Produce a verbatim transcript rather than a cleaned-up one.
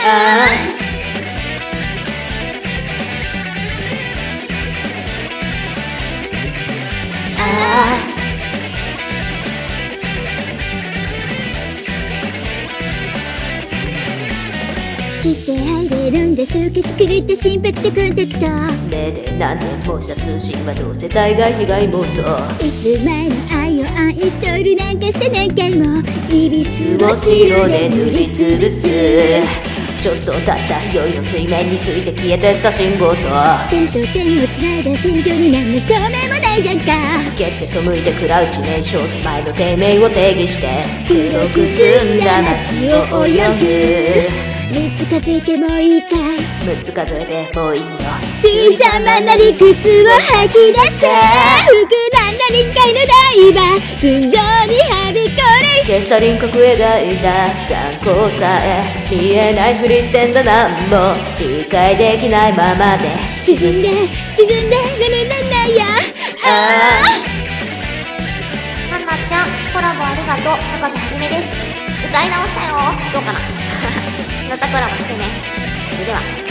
あああ来て入れるんでしょうかしくるって心拍でコンタクトねえで何年もした通信はどうせ大概被害妄想いつ前の愛をアンインストールなんかして何回もいびつを白で塗りつぶすちょっと経った酔いの水面について消えてった信号と点と点をつないだ線上に何の証明もないじゃんか蹴って背いてクラウチ燃焼手前の底面を定義して黒く澄んだ街を泳ぐみっつ数えてもいいかいむっつ数えてもいいよ小さなな理屈を吐き出せ膨らんだ臨界の大場群青にはびこる消した輪郭描いた残光さえ見えないふりしてんだなんも理解できないままで沈んで沈んで眠れないよあハンナちゃん、コラボありがとう。高瀬はじめです。歌い直したよ。どうかなまたコラボしてね。それでは。